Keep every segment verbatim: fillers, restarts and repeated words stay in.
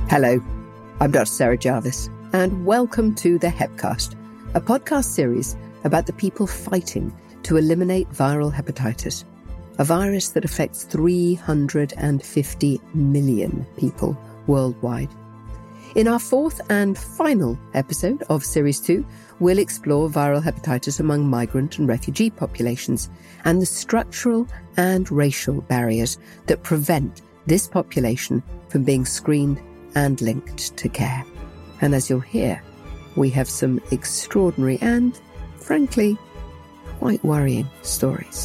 Hello, I'm Doctor Sarah Jarvis, and welcome to the Hepcast, a podcast series about the people fighting to eliminate viral hepatitis, a virus that affects three hundred fifty million people worldwide. In our fourth and final episode of Series two, we'll explore viral hepatitis among migrant and refugee populations and the structural and racial barriers that prevent this population from being screened and linked to care. And as you'll hear, we have some extraordinary and, frankly, quite worrying stories.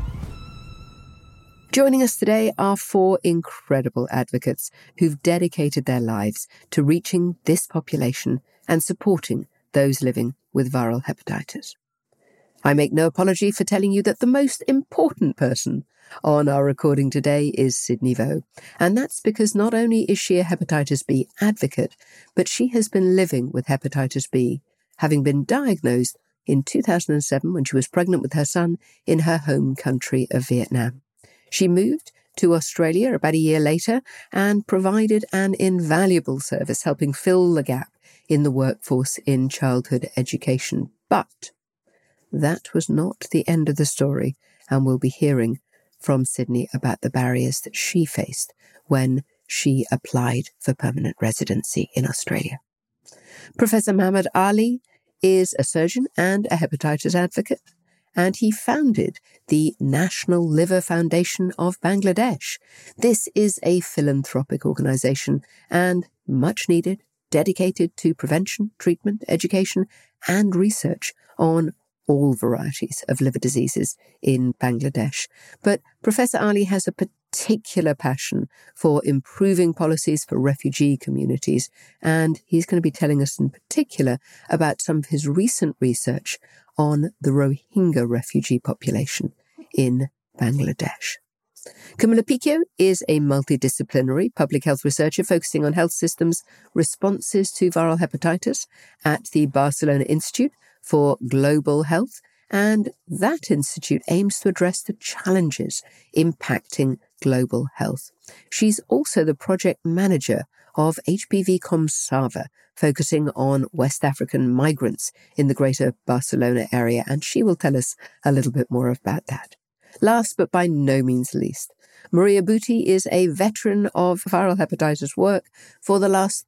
Joining us today are four incredible advocates who've dedicated their lives to reaching this population and supporting those living with viral hepatitis. I make no apology for telling you that the most important person on our recording today is Sydney Vo, and that's because not only is she a hepatitis B advocate, but she has been living with hepatitis B, having been diagnosed in two thousand seven when she was pregnant with her son in her home country of Vietnam. She moved to Australia about a year later and provided an invaluable service helping fill the gap in the workforce in childhood education. But that was not the end of the story, and we'll be hearing from Sydney about the barriers that she faced when she applied for permanent residency in Australia. Professor Muhammad Ali is a surgeon and a hepatitis advocate, and he founded the National Liver Foundation of Bangladesh. This is a philanthropic organisation and much needed, dedicated to prevention, treatment, education, and research on all varieties of liver diseases in Bangladesh. But Professor Ali has a particular passion for improving policies for refugee communities, and he's going to be telling us in particular about some of his recent research on the Rohingya refugee population in Bangladesh. Camilla Picchio is a multidisciplinary public health researcher focusing on health systems' responses to viral hepatitis at the Barcelona Institute for Global Health, and that institute aims to address the challenges impacting global health. She's also the project manager of H P V ComSava, focusing on West African migrants in the greater Barcelona area, and she will tell us a little bit more about that. Last but by no means least, Maria Buti is a veteran of viral hepatitis work for the last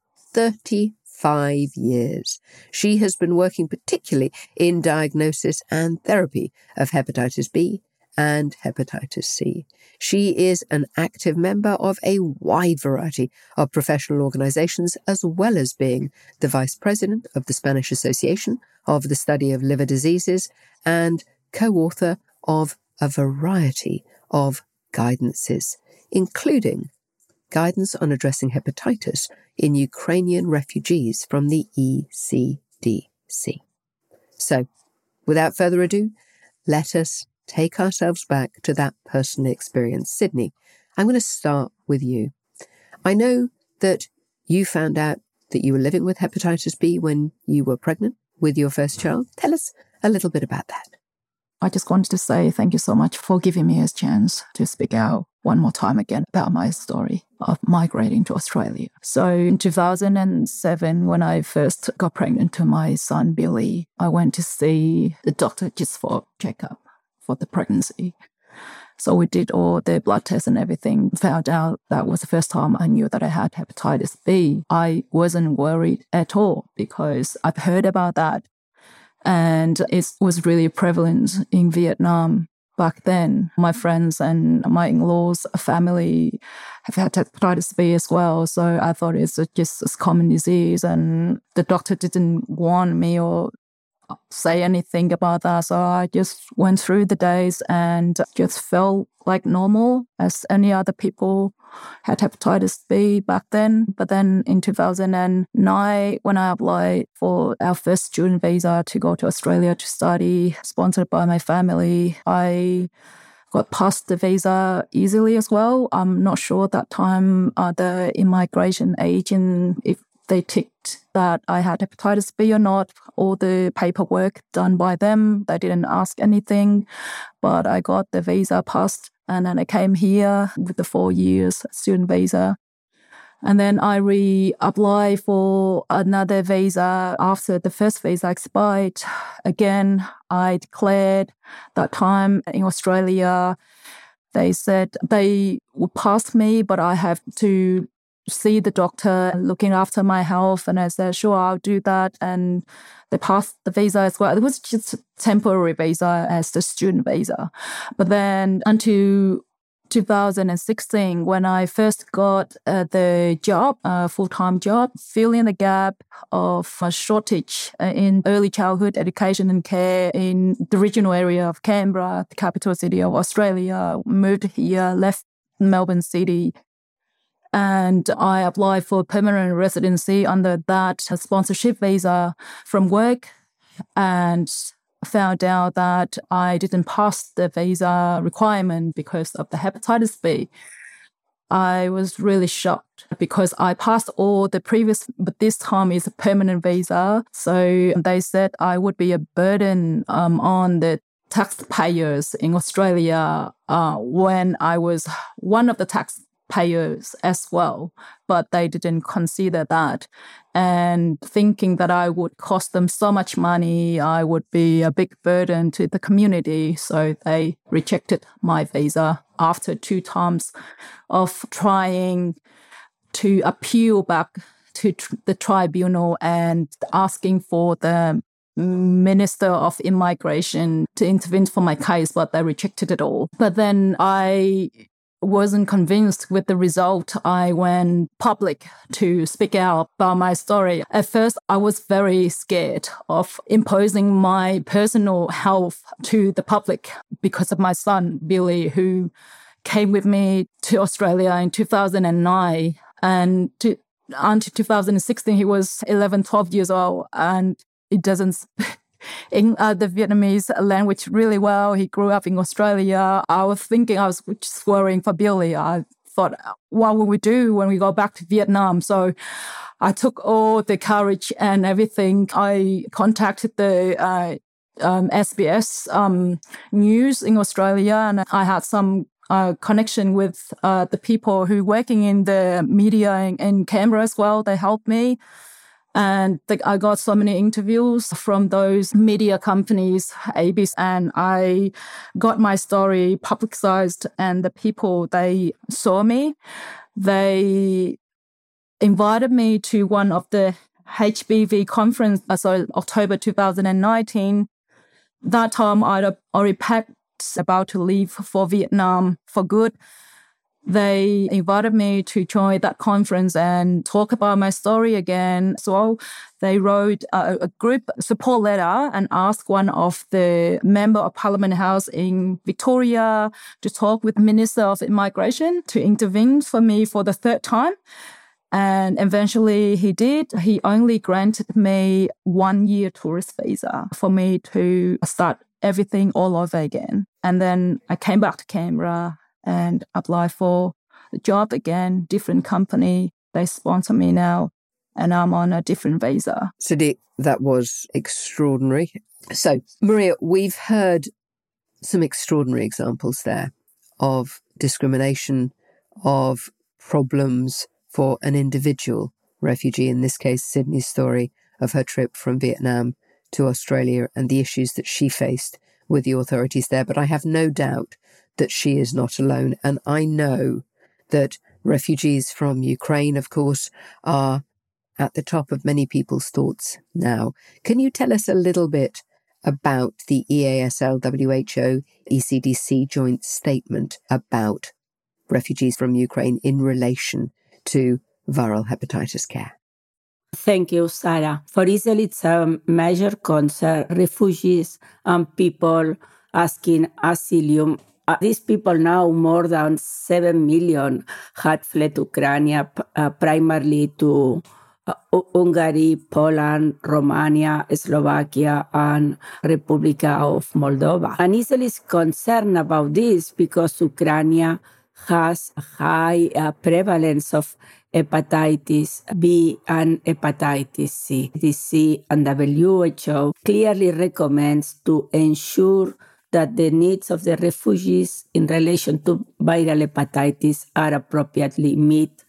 thirty-five years. She has been working particularly in diagnosis and therapy of hepatitis B and hepatitis C. She is an active member of a wide variety of professional organizations, as well as being the vice president of the Spanish Association of the Study of Liver Diseases and co-author of a variety of guidances, including guidance on addressing hepatitis in Ukrainian refugees from the E C D C. So, without further ado, let us take ourselves back to that personal experience. Sydney, I'm going to start with you. I know that you found out that you were living with hepatitis B when you were pregnant with your first child. Tell us a little bit about that. I just wanted to say thank you so much for giving me a chance to speak out one more time again about my story of migrating to Australia. So in two thousand seven, when I first got pregnant to my son, Billy, I went to see the doctor just for a checkup for the pregnancy. So we did all the blood tests and everything, found out that was the first time I knew that I had hepatitis B. I wasn't worried at all because I've heard about that. And it was really prevalent in Vietnam back then. My friends and my in-laws' family have had hepatitis B as well. So I thought it's just a common disease. And the doctor didn't warn me or say anything about that. So I just went through the days and just felt like normal as any other people had hepatitis B back then. But then in two thousand nine, when I applied for our first student visa to go to Australia to study, sponsored by my family, I got past the visa easily as well. I'm not sure at that time uh, the immigration agent, if they ticked that I had hepatitis B or not, all the paperwork done by them. They didn't ask anything, but I got the visa passed, and then I came here with the four years student visa. And then I re-applied for another visa after the first visa expired. Again, I declared that time in Australia. They said they would pass me, but I have to see the doctor looking after my health. And I said, sure, I'll do that. And they passed the visa as well. It was just a temporary visa as the student visa. But then until two thousand sixteen, when I first got uh, the job, a full-time job, filling the gap of a shortage in early childhood education and care in the regional area of Canberra, the capital city of Australia, moved here, left Melbourne City, and I applied for permanent residency under that sponsorship visa from work, and found out that I didn't pass the visa requirement because of the hepatitis B. I was really shocked because I passed all the previous, but this time is a permanent visa. So they said I would be a burden um, on the taxpayers in Australia uh, when I was one of the taxpayers as well, but they didn't consider that. And thinking that I would cost them so much money, I would be a big burden to the community. So they rejected my visa after two times of trying to appeal back to tr- the tribunal and asking for the Minister of Immigration to intervene for my case, but they rejected it all. But then I wasn't convinced with the result. I went public to speak out about my story. At first, I was very scared of imposing my personal health to the public because of my son, Billy, who came with me to Australia in two thousand nine. And to, until two thousand sixteen, he was eleven, twelve years old, and he doesn't speak in uh, the Vietnamese language really well. He grew up in Australia. I was thinking, I was just worrying for Billy. I thought, what will we do when we go back to Vietnam? So I took all the courage and everything. I contacted the uh, um, S B S um, News in Australia, and I had some uh, connection with uh, the people who working in the media in, in Canberra as well. They helped me. And the, I got so many interviews from those media companies, A B C, and I got my story publicized, and the people, they saw me. They invited me to one of the H B V conference, uh, so October two thousand nineteen. That time I'd already packed, about to leave for Vietnam for good. They invited me to join that conference and talk about my story again. So they wrote a, a group support letter and asked one of the member of Parliament House in Victoria to talk with the Minister of Immigration to intervene for me for the third time. And eventually he did. He only granted me one year tourist visa for me to start everything all over again. And then I came back to Canberra and apply for the job again, different company. They sponsor me now, and I'm on a different visa. Sadiq, that was extraordinary. So, Maria, we've heard some extraordinary examples there of discrimination, of problems for an individual refugee, in this case, Sydney's story of her trip from Vietnam to Australia and the issues that she faced with the authorities there. But I have no doubt that she is not alone. And I know that refugees from Ukraine, of course, are at the top of many people's thoughts now. Can you tell us a little bit about the E A S L W H O E C D C joint statement about refugees from Ukraine in relation to viral hepatitis care? Thank you, Sarah. For Israel, it's a major concern. Refugees and people asking asylum. Uh, these people now, more than seven million, had fled Ukraine, uh, primarily to uh, Hungary, Poland, Romania, Slovakia, and Republika of Moldova. And Israel is concerned about this because Ukraine has a high uh, prevalence of hepatitis B and hepatitis C. The C and W H O clearly recommends to ensure that the needs of the refugees in relation to viral hepatitis are appropriately met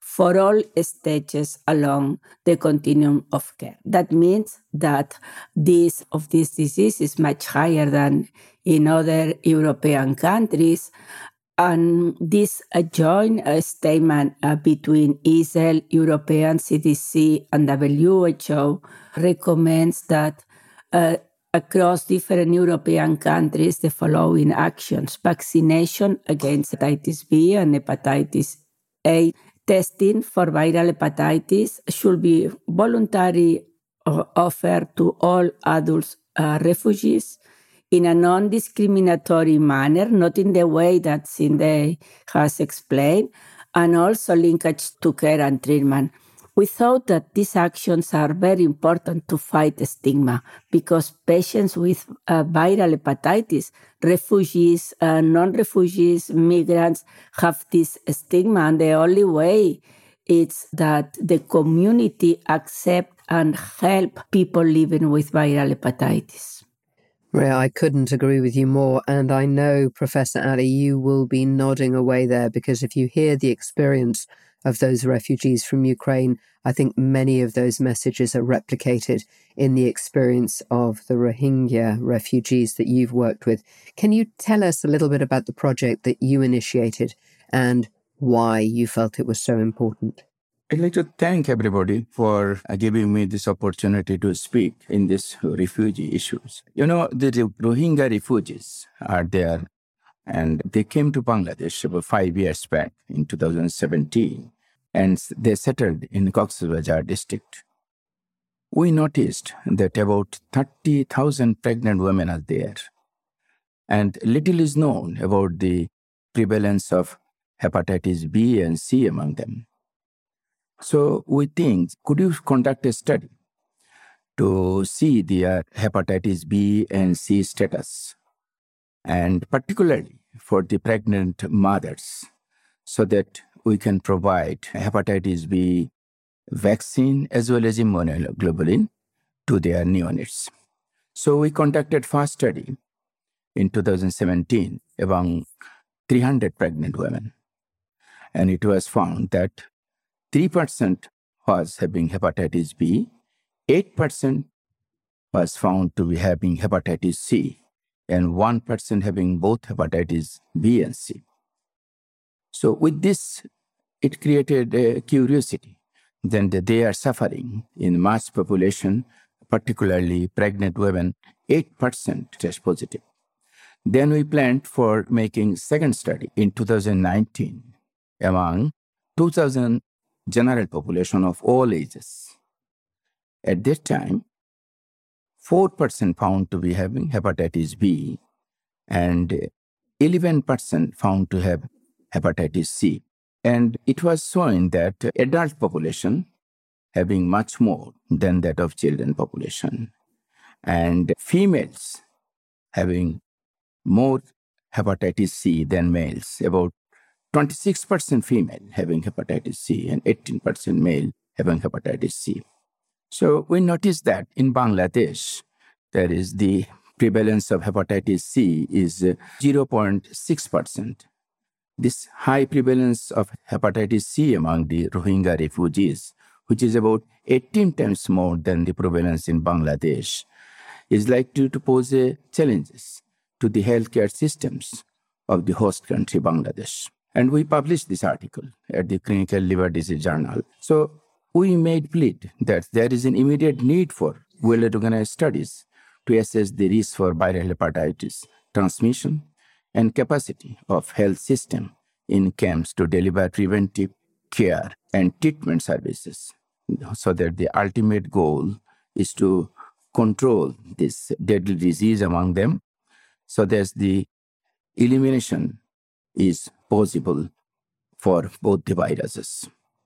for all stages along the continuum of care. That means that this of this disease is much higher than in other European countries. And this uh, joint uh, statement uh, between I S E L, European C D C, and W H O recommends that uh, across different European countries, the following actions: vaccination against hepatitis B and hepatitis A. Testing for viral hepatitis should be voluntary uh, offered to all adult uh, refugees in a non-discriminatory manner, not in the way that Cindy has explained, and also linkage to care and treatment. We thought that these actions are very important to fight stigma because patients with uh, viral hepatitis, refugees, uh, non-refugees, migrants have this stigma, and the only way is that the community accept and help people living with viral hepatitis. Maria, I couldn't agree with you more. And I know, Professor Ali, you will be nodding away there, because if you hear the experience of those refugees from Ukraine, I think many of those messages are replicated in the experience of the Rohingya refugees that you've worked with. Can you tell us a little bit about the project that you initiated and why you felt it was so important? I'd like to thank everybody for giving me this opportunity to speak in these refugee issues. You know, the Rohingya refugees are there, and they came to Bangladesh about five years back in two thousand seventeen, and they settled in Cox's Bazar district. We noticed that about thirty thousand pregnant women are there, and little is known about the prevalence of hepatitis B and C among them. So we think, could you conduct a study to see their hepatitis B and C status, and particularly for the pregnant mothers, so that we can provide hepatitis B vaccine as well as immunoglobulin to their neonates. So we conducted first study in two thousand seventeen among three hundred pregnant women, and it was found that three percent was having hepatitis B, eight percent was found to be having hepatitis C, and one percent having both hepatitis B and C. So with this, it created a curiosity. Then they are suffering in mass population, particularly pregnant women, eight percent test positive. Then we planned for making second study in two thousand nineteen among two thousand general population of all ages. At that time, four percent found to be having hepatitis B and eleven percent found to have hepatitis C. And it was showing that adult population having much more than that of children population, and females having more hepatitis C than males, about twenty-six percent female having hepatitis C and eighteen percent male having hepatitis C. So we noticed that in Bangladesh, there is the prevalence of hepatitis C is zero point six percent. This high prevalence of hepatitis C among the Rohingya refugees, which is about eighteen times more than the prevalence in Bangladesh, is likely to pose a challenges to the healthcare systems of the host country, Bangladesh. And we published this article at the Clinical Liver Disease Journal. So we made plea that there is an immediate need for well-organized studies to assess the risk for viral hepatitis transmission and capacity of health system in camps to deliver preventive care and treatment services, so that the ultimate goal is to control this deadly disease among them, so that the elimination is possible for both the viruses.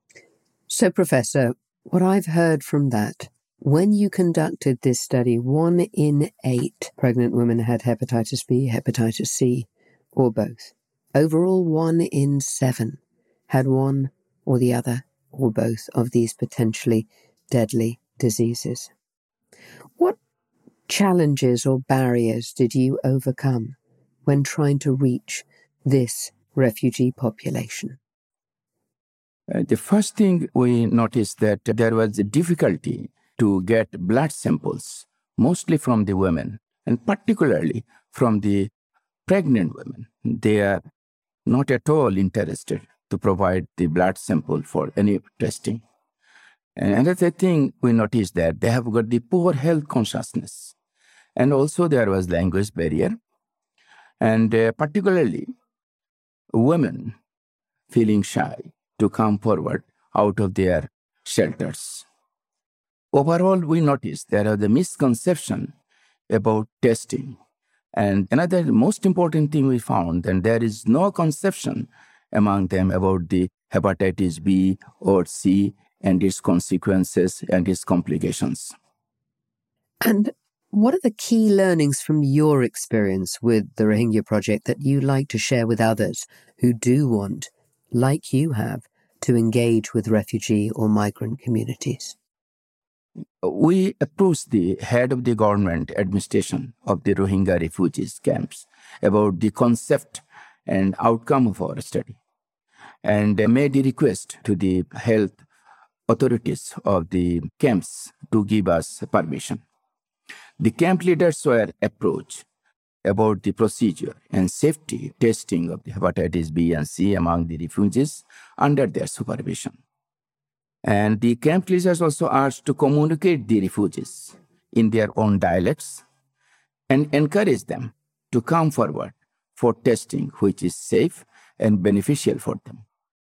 So, Professor, what I've heard from that, when you conducted this study, one in eight pregnant women had hepatitis B, hepatitis C, or both. Overall, one in seven had one or the other or both of these potentially deadly diseases. What challenges or barriers did you overcome when trying to reach this refugee population? Uh, the first thing we noticed that there was a difficulty to get blood samples, mostly from the women, and particularly from the pregnant women. They are not at all interested to provide the blood sample for any testing. And another thing we noticed that they have got the poor health consciousness. And also there was language barrier. And uh, particularly women feeling shy to come forward out of their shelters. Overall, we noticed there are the misconception about testing. And another most important thing we found, that there is no conception among them about the hepatitis B or C and its consequences and its complications. And what are the key learnings from your experience with the Rohingya Project that you like to share with others who do want, like you have, to engage with refugee or migrant communities? We approached the head of the government administration of the Rohingya refugees camps about the concept and outcome of our study, and made a request to the health authorities of the camps to give us permission. The camp leaders were approached about the procedure and safety testing of the hepatitis B and C among the refugees under their supervision. And the camp leaders also asked to communicate the refugees in their own dialects and encourage them to come forward for testing, which is safe and beneficial for them.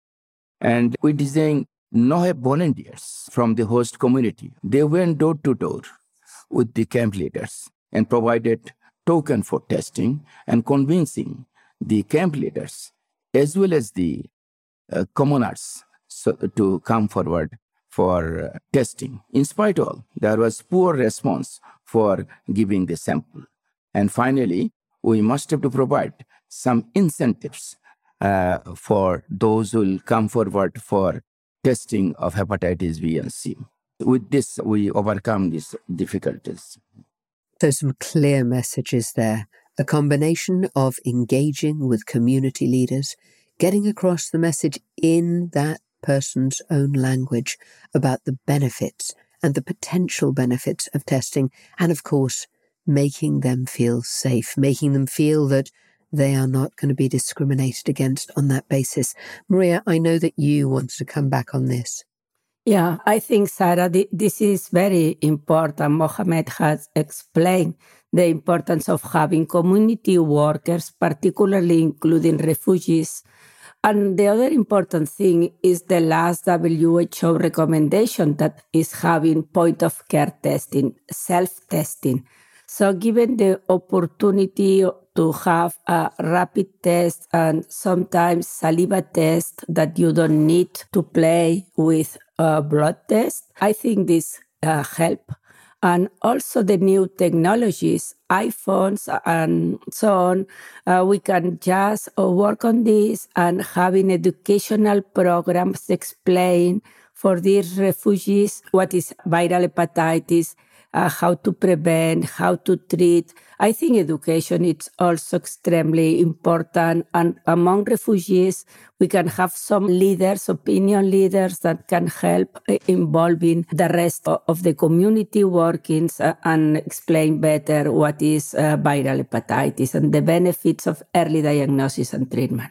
And we designed Noheb volunteers from the host community. They went door to door with the camp leaders and provided token for testing and convincing the camp leaders as well as the uh, commoners so, to come forward for uh, testing. In spite of all, there was poor response for giving the sample. And finally, we must have to provide some incentives uh, for those who will come forward for testing of hepatitis B and C. With this, we overcome these difficulties. So some clear messages there. A combination of engaging with community leaders, getting across the message in that person's own language about the benefits and the potential benefits of testing, and of course, making them feel safe, making them feel that they are not going to be discriminated against on that basis. Maria, I know that you wanted to come back on this. Yeah, I think, Sarah, th- this is very important. Mohamed has explained the importance of having community workers, particularly including refugees. And the other important thing is the last W H O recommendation that is having point-of-care testing, self-testing. So given the opportunity to have a rapid test and sometimes saliva test that you don't need to play with a blood test, I think this uh, help. And also the new technologies, iPhones and so on, uh, we can just uh, work on this and having educational programs explain for these refugees what is viral hepatitis, uh, how to prevent, how to treat. I think education is also extremely important. And among refugees, we can have some leaders, opinion leaders that can help involving the rest of the community workings and explain better what is uh, viral hepatitis and the benefits of early diagnosis and treatment.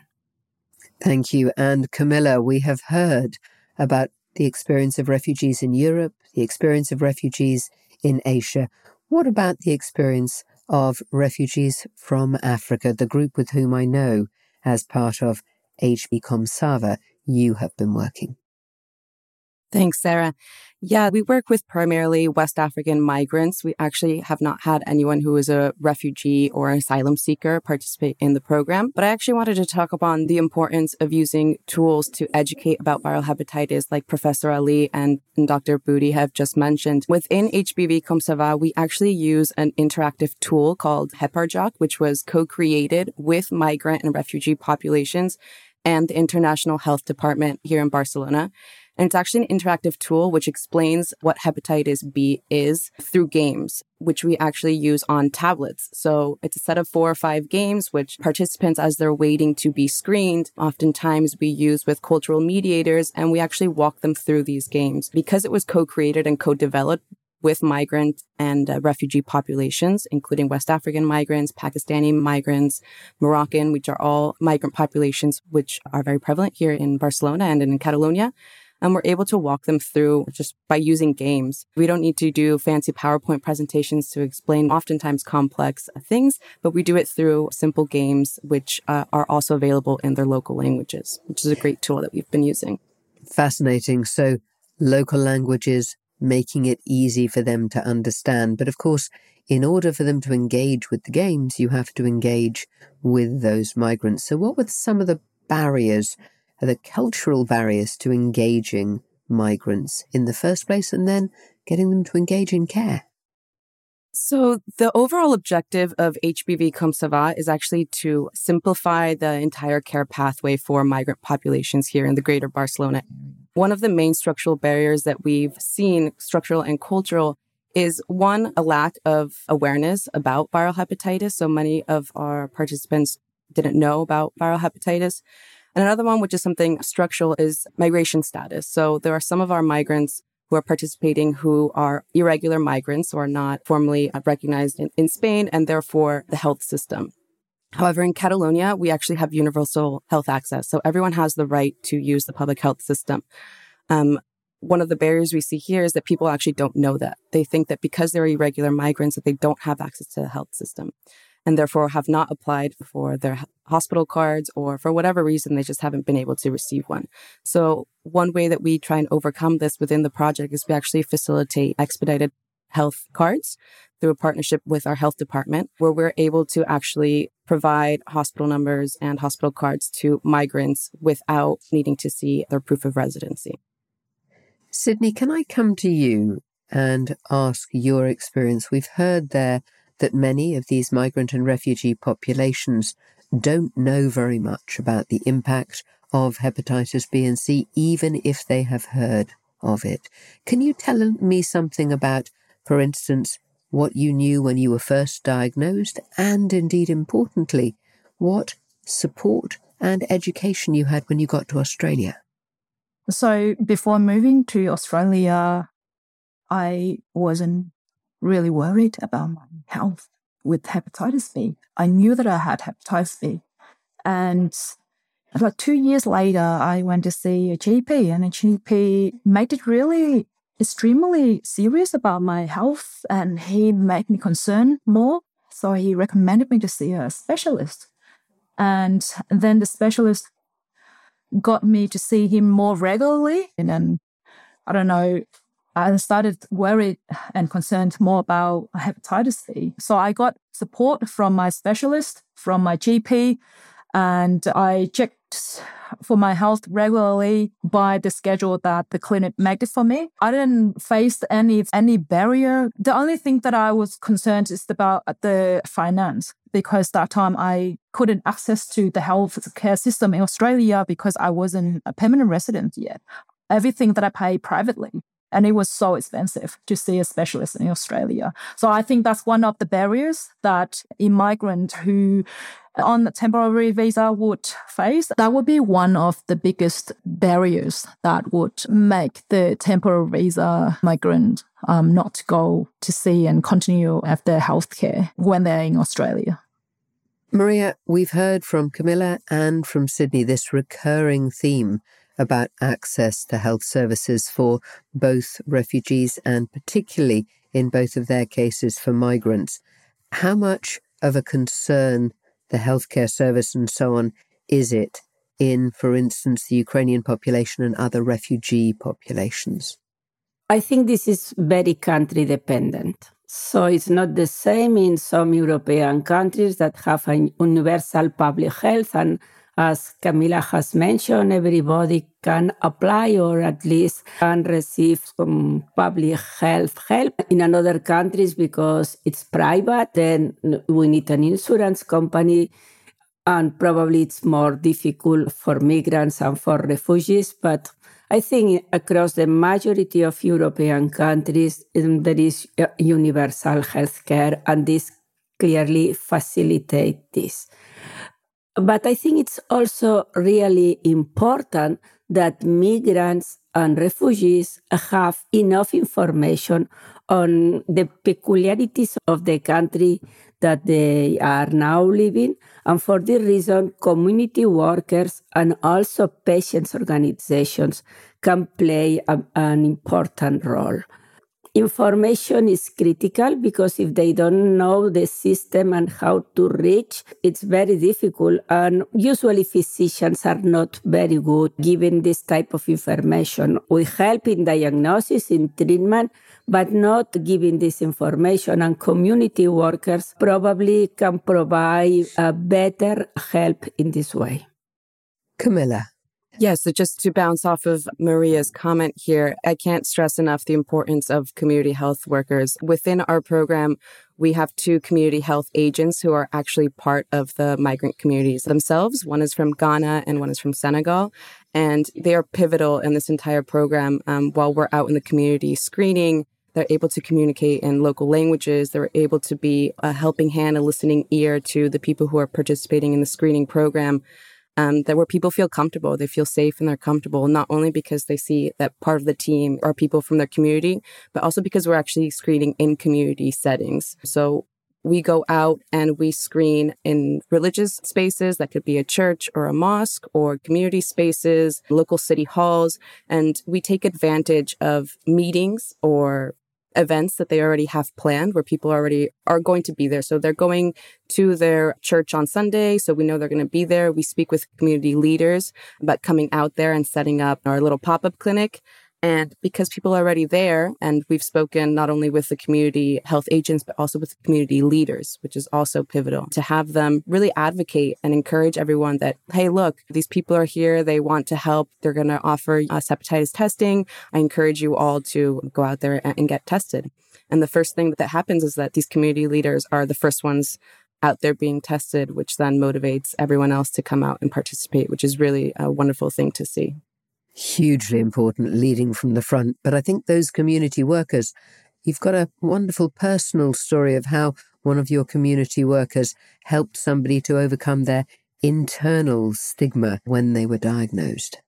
Thank you. And Camilla, we have heard about the experience of refugees in Europe, the experience of refugees in Asia. What about the experience of refugees from Africa, the group with whom I know, as part of H B ComSava, you have been working? Thanks, Sarah. Yeah, we work with primarily West African migrants. We actually have not had anyone who is a refugee or asylum seeker participate in the program. But I actually wanted to talk upon the importance of using tools to educate about viral hepatitis, like Professor Ali and, and Doctor Budi have just mentioned. Within H B V ComSava, we actually use an interactive tool called HeparJoc, which was co-created with migrant and refugee populations and the International Health Department here in Barcelona. And it's actually an interactive tool which explains what hepatitis B is through games, which we actually use on tablets. So it's a set of four or five games which participants, as they're waiting to be screened, oftentimes we use with cultural mediators, and we actually walk them through these games. Because it was co-created and co-developed with migrant and uh, refugee populations, including West African migrants, Pakistani migrants, Moroccan, which are all migrant populations which are very prevalent here in Barcelona and in Catalonia. And we're able to walk them through just by using games. We don't need to do fancy PowerPoint presentations to explain oftentimes complex things, but we do it through simple games, which uh, are also available in their local languages, which is a great tool that we've been using. Fascinating. So local languages, making it easy for them to understand. But of course, in order for them to engage with the games, you have to engage with those migrants. So what were some of the barriers, the cultural barriers to engaging migrants in the first place, and then getting them to engage in care? So the overall objective of H B V Comme Ça Va is actually to simplify the entire care pathway for migrant populations here in the greater Barcelona area. One of the main structural barriers that we've seen, structural and cultural, is one, a lack of awareness about viral hepatitis. So many of our participants didn't know about viral hepatitis. And another one, which is something structural, is migration status. So there are some of our migrants who are participating who are irregular migrants or are not formally recognized in, in Spain, and therefore the health system. However, in Catalonia, we actually have universal health access. So everyone has the right to use the public health system. Um, one of the barriers we see here is that people actually don't know that. They think that because they're irregular migrants, that they don't have access to the health system, and therefore have not applied for their hospital cards, or for whatever reason, they just haven't been able to receive one. So one way that we try and overcome this within the project is we actually facilitate expedited health cards through a partnership with our health department, where we're able to actually provide hospital numbers and hospital cards to migrants without needing to see their proof of residency. Sydney, can I come to you and ask your experience? We've heard there that many of these migrant and refugee populations don't know very much about the impact of hepatitis B and C, even if they have heard of it. Can you tell me something about, for instance, what you knew when you were first diagnosed, and indeed, importantly, what support and education you had when you got to Australia? So before moving to Australia, I wasn't really worried about my health with hepatitis B. I knew that I had hepatitis B. And about two years later, I went to see a G P, and a G P made it really extremely serious about my health, and he made me concerned more. So he recommended me to see a specialist. And then the specialist got me to see him more regularly. And then, I don't know, I started worried and concerned more about hepatitis B. So I got support from my specialist, from my G P, and I checked for my health regularly by the schedule that the clinic made it for me. I didn't face any any barrier. The only thing that I was concerned is about the finance, because that time I couldn't access to the health care system in Australia because I wasn't a permanent resident yet. Everything that I pay privately. And it was so expensive to see a specialist in Australia. So I think that's one of the barriers that immigrant who on a temporary visa would face. That would be one of the biggest barriers that would make the temporary visa migrant um, not go to see and continue have their healthcare when they're in Australia. Maria, we've heard from Camilla and from Sydney this recurring theme about access to health services for both refugees and particularly in both of their cases for migrants. How much of a concern the healthcare service and so on is it in, for instance, the Ukrainian population and other refugee populations? I think this is very country dependent. So it's not the same in some European countries that have a universal public health, and as Camila has mentioned, everybody can apply or at least can receive some public health help. In other countries, because it's private, then we need an insurance company, and probably it's more difficult for migrants and for refugees. But I think across the majority of European countries, um, there is uh, universal healthcare, and this clearly facilitates this. But I think it's also really important that migrants and refugees have enough information on the peculiarities of the country that they are now living. And for this reason, community workers and also patients' organizations can play a, an important role. Information is critical because if they don't know the system and how to reach, it's very difficult. And usually physicians are not very good giving this type of information. We help in diagnosis, in treatment, but not giving this information. And community workers probably can provide a better help in this way. Camilla. Yeah, so just to bounce off of Maria's comment here, I can't stress enough the importance of community health workers. Within our program, we have two community health agents who are actually part of the migrant communities themselves. One is from Ghana and one is from Senegal. And they are pivotal in this entire program. Um, while we're out in the community screening, they're able to communicate in local languages. They're able to be a helping hand, a listening ear to the people who are participating in the screening program. Um, that where people feel comfortable, they feel safe and they're comfortable, not only because they see that part of the team are people from their community, but also because we're actually screening in community settings. So we go out and we screen in religious spaces. That could be a church or a mosque or community spaces, local city halls. And we take advantage of meetings or events that they already have planned where people already are going to be there. So they're going to their church on Sunday. So we know they're going to be there. We speak with community leaders about coming out there and setting up our little pop-up clinic. And because people are already there, and we've spoken not only with the community health agents, but also with the community leaders, which is also pivotal, to have them really advocate and encourage everyone that, hey, look, these people are here. They want to help. They're going to offer us hepatitis testing. I encourage you all to go out there and, and get tested. And the first thing that happens is that these community leaders are the first ones out there being tested, which then motivates everyone else to come out and participate, which is really a wonderful thing to see. Hugely important, leading from the front. But I think those community workers, you've got a wonderful personal story of how one of your community workers helped somebody to overcome their internal stigma when they were diagnosed.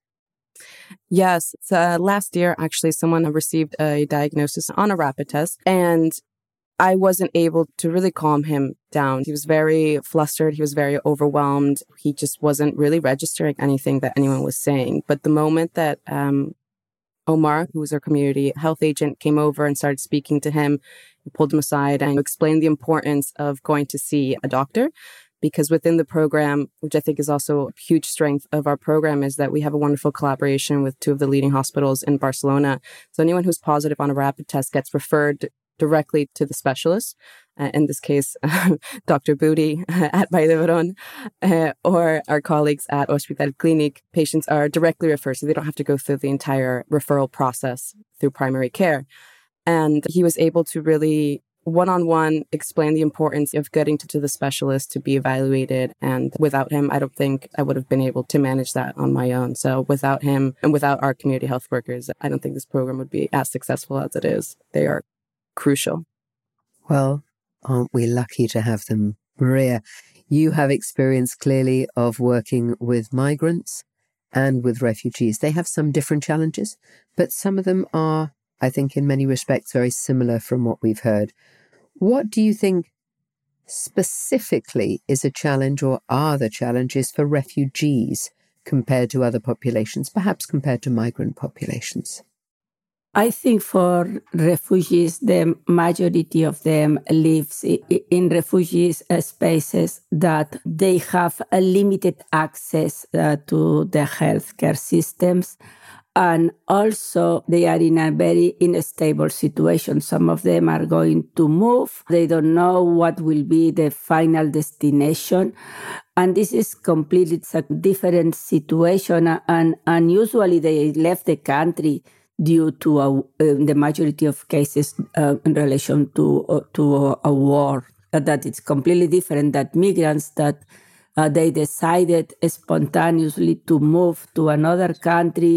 Yes. So, uh, last year, actually, someone received a diagnosis on a rapid test, and I wasn't able to really calm him down. He was very flustered. He was very overwhelmed. He just wasn't really registering anything that anyone was saying. But the moment that um, Omar, who was our community health agent, came over and started speaking to him, he pulled him aside and explained the importance of going to see a doctor. Because within the program, which I think is also a huge strength of our program, is that we have a wonderful collaboration with two of the leading hospitals in Barcelona. So anyone who's positive on a rapid test gets referred directly to the specialist, uh, in this case, Doctor Booty at Vall d'Hebron, uh, or our colleagues at Hospital Clínic. Patients are directly referred, so they don't have to go through the entire referral process through primary care. And he was able to really one-on-one explain the importance of getting to, to the specialist to be evaluated. And without him, I don't think I would have been able to manage that on my own. So without him and without our community health workers, I don't think this program would be as successful as it is. They are crucial. Well, aren't we lucky to have them? Maria, you have experience clearly of working with migrants and with refugees. They have some different challenges, but some of them are, I think, in many respects, very similar from what we've heard. What do you think specifically is a challenge, or are the challenges for refugees compared to other populations, perhaps compared to migrant populations? I think for refugees, the majority of them lives in refugees spaces that they have a limited access uh, to the healthcare systems. And also, they are in a very unstable situation. Some of them are going to move. They don't know what will be the final destination. And this is completely it's a different situation. And, and usually they left the country due to, a, in the majority of cases, uh, in relation to, uh, to a, a war. Uh, that it's completely different that migrants that uh, they decided spontaneously to move to another country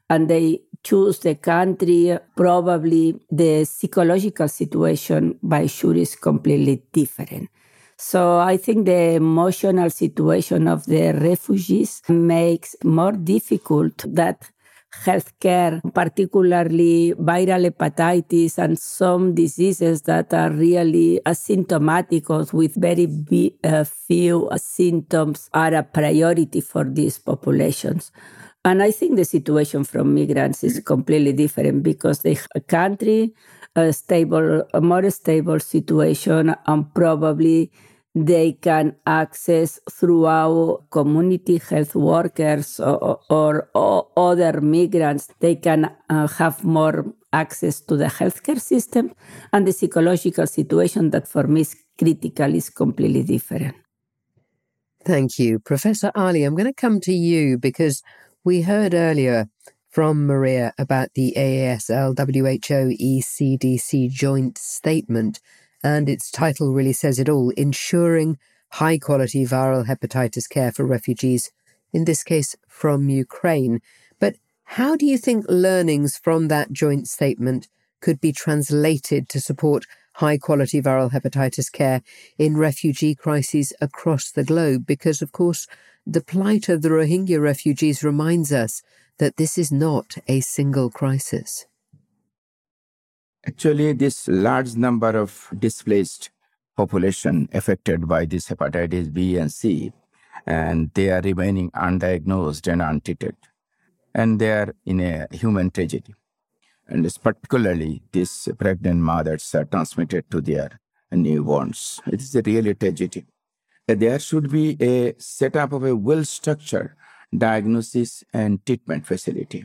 and they choose the country, probably the psychological situation by sure is completely different. So I think the emotional situation of the refugees makes more difficult that healthcare, particularly viral hepatitis and some diseases that are really asymptomatic or with very be, uh, few symptoms, are a priority for these populations. And I think the situation from migrants is completely different because the country, a stable, a more stable situation, and probably they can access throughout community health workers or, or, or other migrants. They can uh, have more access to the healthcare system, and the psychological situation that for me is critical is completely different. Thank you. Professor Ali, I'm going to come to you because we heard earlier from Maria about the A A S L W H O E C D C joint statement, and its title really says it all: ensuring high-quality viral hepatitis care for refugees, in this case from Ukraine. But how do you think learnings from that joint statement could be translated to support high-quality viral hepatitis care in refugee crises across the globe? Because, of course, the plight of the Rohingya refugees reminds us that this is not a single crisis. Actually, this large number of displaced population affected by this hepatitis B and C, and they are remaining undiagnosed and untreated, and they are in a human tragedy. And it's particularly these pregnant mothers are transmitted to their newborns. It is a really tragedy. There should be a setup of a well-structured diagnosis and treatment facility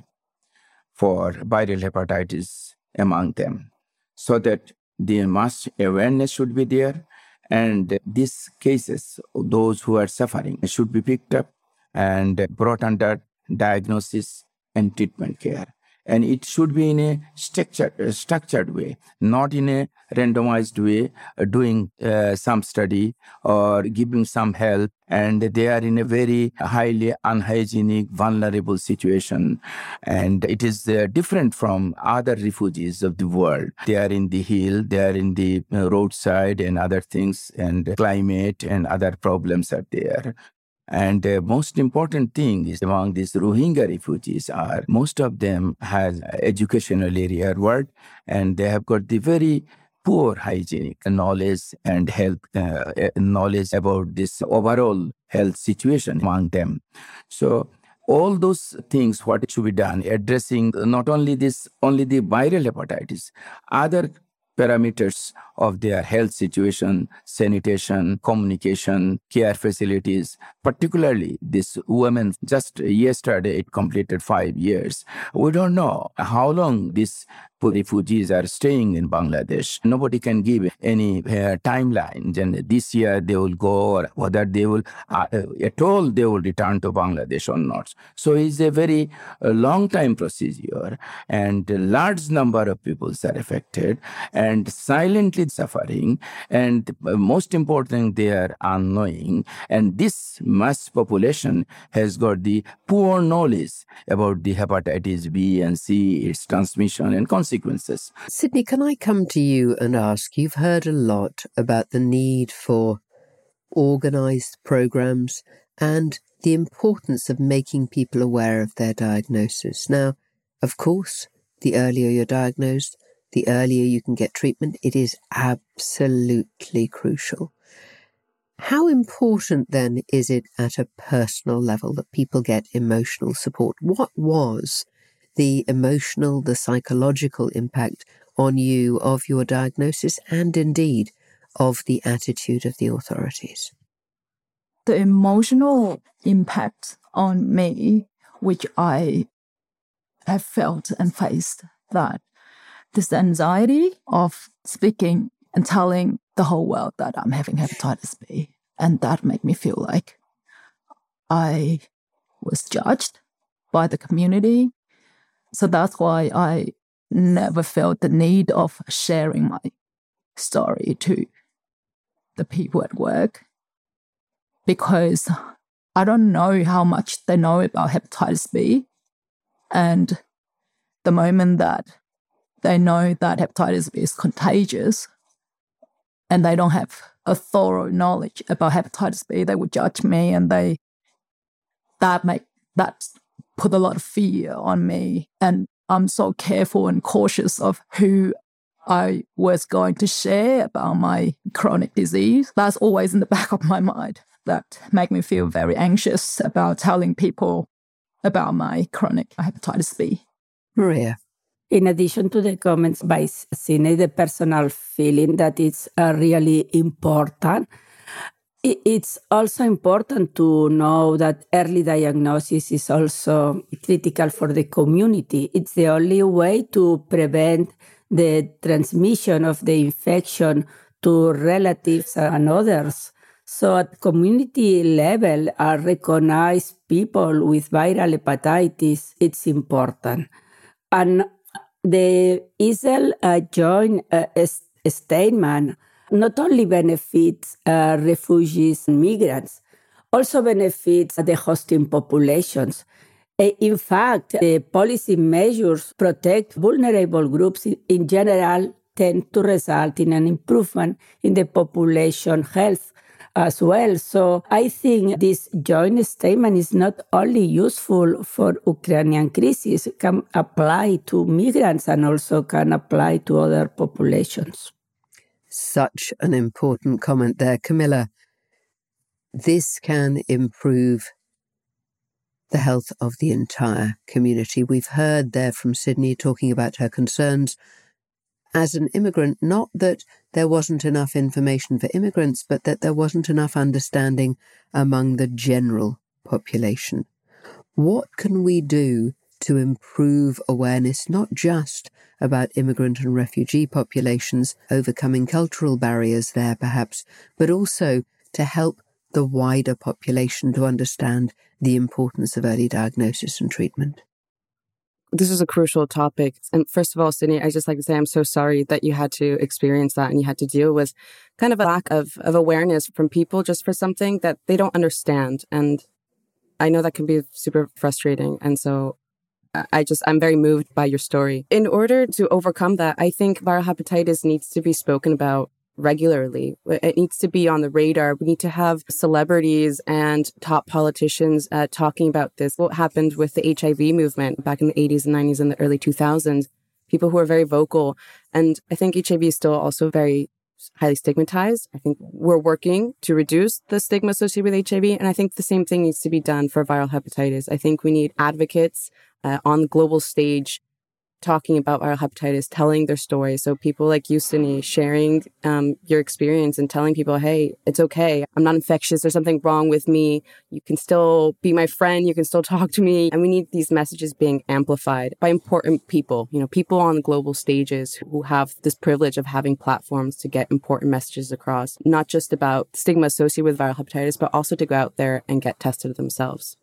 for viral hepatitis among them, so that the mass awareness should be there, and these cases, those who are suffering, should be picked up and brought under diagnosis and treatment care. And it should be in a structured, uh, structured way, not in a randomized way, uh, doing uh, some study or giving some help, and they are in a very highly unhygienic, vulnerable situation. And it is uh, different from other refugees of the world. They are in the hill, they are in the uh, roadside and other things, and climate and other problems are there. And the most important thing is among these Rohingya refugees are most of them has educational area word, and they have got the very poor hygienic knowledge and health uh, knowledge about this overall health situation among them. So all those things, what should be done, addressing not only this, only the viral hepatitis, other parameters of their health situation, sanitation, communication, care facilities, particularly this woman, just yesterday it completed five years. We don't know how long these refugees are staying in Bangladesh. Nobody can give any uh, timeline. And this year they will go, or whether they will uh, at all they will return to Bangladesh or not. So it's a very uh, long time procedure, and a large number of people are affected and silently suffering, and most important, they are unknowing. And this mass population has got the poor knowledge about the hepatitis B and C, its transmission and consequences. Sydney, can I come to you and ask, you've heard a lot about the need for organised programmes and the importance of making people aware of their diagnosis. Now, of course, the earlier you're diagnosed, the earlier you can get treatment. It is absolutely crucial. How important then is it at a personal level that people get emotional support? What was the emotional, the psychological impact on you of your diagnosis and indeed of the attitude of the authorities? The emotional impact on me, which I have felt and faced, that this anxiety of speaking and telling the whole world that I'm having hepatitis B, and that made me feel like I was judged by the community. So that's why I never felt the need of sharing my story to the people at work, because I don't know how much they know about hepatitis B, and the moment that they know that hepatitis B is contagious and they don't have a thorough knowledge about hepatitis B, they would judge me, and they that make that put a lot of fear on me. And I'm so careful and cautious of who I was going to share about my chronic disease. That's always in the back of my mind. That make me feel very anxious about telling people about my chronic hepatitis B. Maria. In addition to the comments by Sine, the personal feeling that it's uh, really important, it's also important to know that early diagnosis is also critical for the community. It's the only way to prevent the transmission of the infection to relatives and others. So at community level, uh, recognize people with viral hepatitis, it's important. And the I S L uh, joint uh, statement not only benefits uh, refugees and migrants, also benefits the hosting populations. In fact, the policy measures protect vulnerable groups in general tend to result in an improvement in the population health as well. So I think this joint statement is not only useful for Ukrainian crisis, it can apply to migrants and also can apply to other populations. Such an important comment there, Camilla. This can improve the health of the entire community. We've heard there from Sydney talking about her concerns as an immigrant, not that there wasn't enough information for immigrants, but that there wasn't enough understanding among the general population. What can we do to improve awareness, not just about immigrant and refugee populations, overcoming cultural barriers there perhaps, but also to help the wider population to understand the importance of early diagnosis and treatment? This is a crucial topic. And first of all, Sydney, I just like to say I'm so sorry that you had to experience that and you had to deal with kind of a lack of, of awareness from people just for something that they don't understand. And I know that can be super frustrating. And so I just, I'm very moved by your story. In order to overcome that, I think viral hepatitis needs to be spoken about regularly. It needs to be on the radar. We need to have celebrities and top politicians uh, talking about this. What happened with the H I V movement back in the eighties and nineties and the early two thousands, people who are very vocal. And I think H I V is still also very highly stigmatized. I think we're working to reduce the stigma associated with H I V. And I think the same thing needs to be done for viral hepatitis. I think we need advocates uh, on the global stage talking about viral hepatitis, telling their story. So people like you, Sydney, sharing um, your experience and telling people, hey, it's okay. I'm not infectious. There's something wrong with me. You can still be my friend. You can still talk to me. And we need these messages being amplified by important people, you know, people on global stages who have this privilege of having platforms to get important messages across, not just about stigma associated with viral hepatitis, but also to go out there and get tested themselves.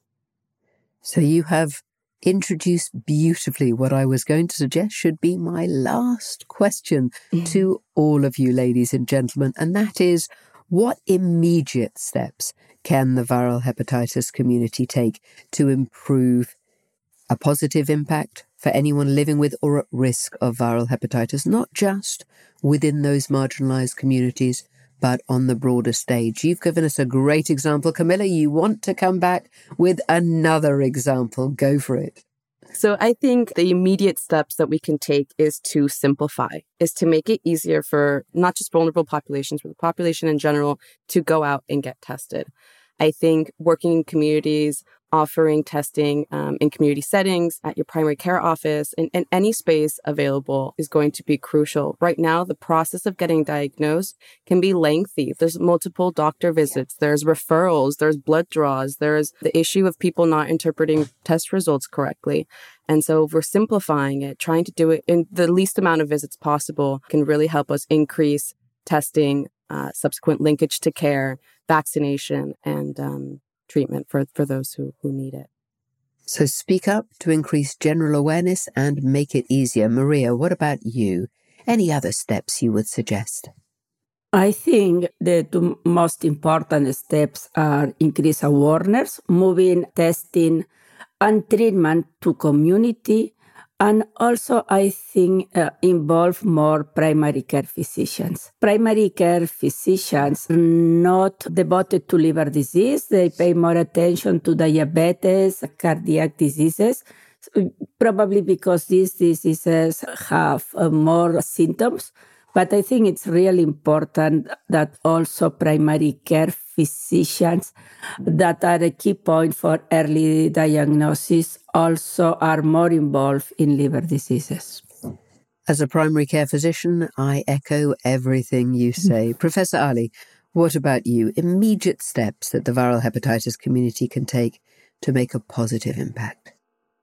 So you have introduced beautifully what I was going to suggest should be my last question mm-hmm. to all of you ladies and gentlemen, and that is, what immediate steps can the viral hepatitis community take to improve a positive impact for anyone living with or at risk of viral hepatitis, not just within those marginalized communities, but on the broader stage? You've given us a great example. Camilla, you want to come back with another example. Go for it. So I think the immediate steps that we can take is to simplify, is to make it easier for not just vulnerable populations, but the population in general to go out and get tested. I think working in communities, offering testing um, in community settings, at your primary care office, in, in any space available is going to be crucial. Right now, the process of getting diagnosed can be lengthy. There's multiple doctor visits, there's referrals, there's blood draws, there's the issue of people not interpreting test results correctly. And so if we're simplifying it, trying to do it in the least amount of visits possible can really help us increase testing, uh, subsequent linkage to care, vaccination, and um, treatment for, for those who, who need it. So speak up to increase general awareness and make it easier. Maria, what about you? Any other steps you would suggest? I think the two most important steps are increase awareness, moving testing and treatment to community, And also, I think, uh, involve more primary care physicians. Primary care physicians are not devoted to liver disease. They pay more attention to diabetes, cardiac diseases, probably because these diseases have uh, more symptoms. But I think it's really important that also primary care physicians that are a key point for early diagnosis also are more involved in liver diseases. As a primary care physician, I echo everything you say. Professor Ali, what about you? Immediate steps that the viral hepatitis community can take to make a positive impact?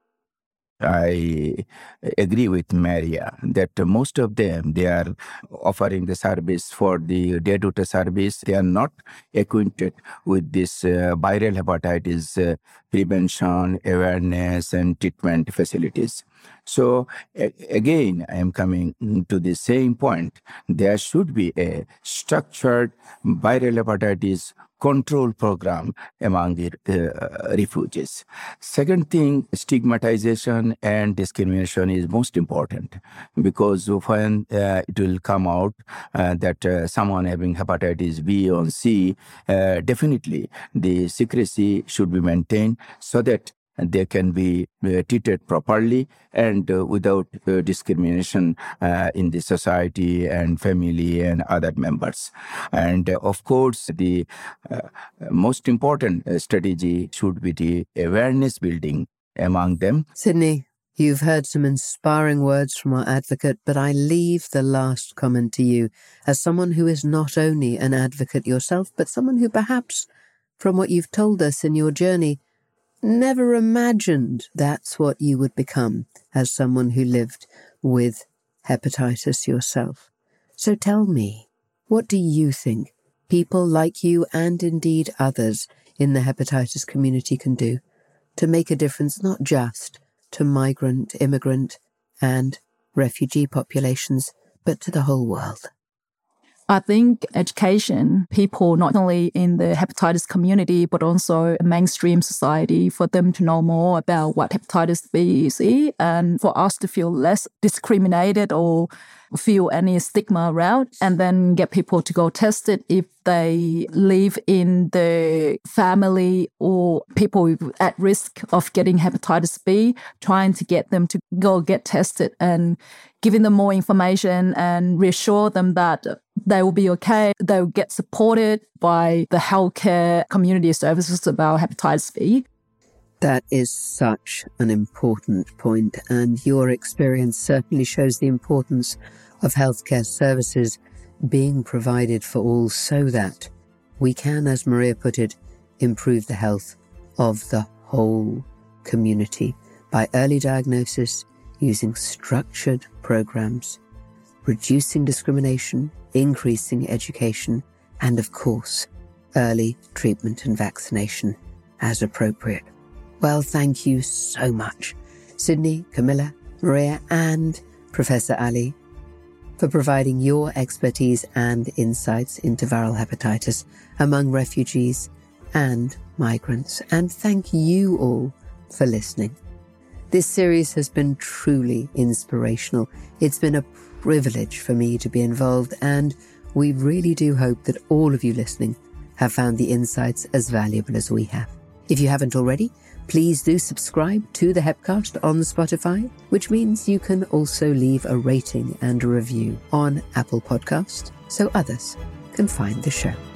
I agree with Maria that most of them, they are offering the service for the day-to-day service. They are not acquainted with this uh, viral hepatitis uh, prevention, awareness, and treatment facilities. So a- again, I am coming to the same point. There should be a structured viral hepatitis control program among the uh, refugees. Second thing, stigmatization and discrimination is most important, because when uh, it will come out uh, that uh, someone having hepatitis B or C, uh, definitely the secrecy should be maintained so that they can be uh, treated properly and uh, without uh, discrimination uh, in the society and family and other members. And uh, of course, the uh, most important uh, strategy should be the awareness building among them. Sydney, you've heard some inspiring words from our advocate, but I leave the last comment to you as someone who is not only an advocate yourself, but someone who perhaps, from what you've told us in your journey, never imagined that's what you would become as someone who lived with hepatitis yourself. So tell me, what do you think people like you and indeed others in the hepatitis community can do to make a difference not just to migrant, immigrant and refugee populations, but to the whole world? I think education, people not only in the hepatitis community, but also mainstream society, for them to know more about what hepatitis B is, and for us to feel less discriminated or feel any stigma around, and then get people to go test it if they live in the family or people at risk of getting hepatitis B, trying to get them to go get tested and giving them more information and reassure them that they will be okay. They will get supported by the healthcare community services about hepatitis B. That is such an important point, and your experience certainly shows the importance of healthcare services being provided for all so that we can, as Maria put it, improve the health of the whole community by early diagnosis, using structured programs, reducing discrimination, increasing education, and of course, early treatment and vaccination as appropriate. Well, thank you so much, Sydney, Camilla, Maria, and Professor Ali, for providing your expertise and insights into viral hepatitis among refugees and migrants. And thank you all for listening. This series has been truly inspirational. It's been a privilege for me to be involved, and we really do hope that all of you listening have found the insights as valuable as we have. If you haven't already, please do subscribe to the Hepcast on Spotify, which means you can also leave a rating and a review on Apple Podcast so others can find the show.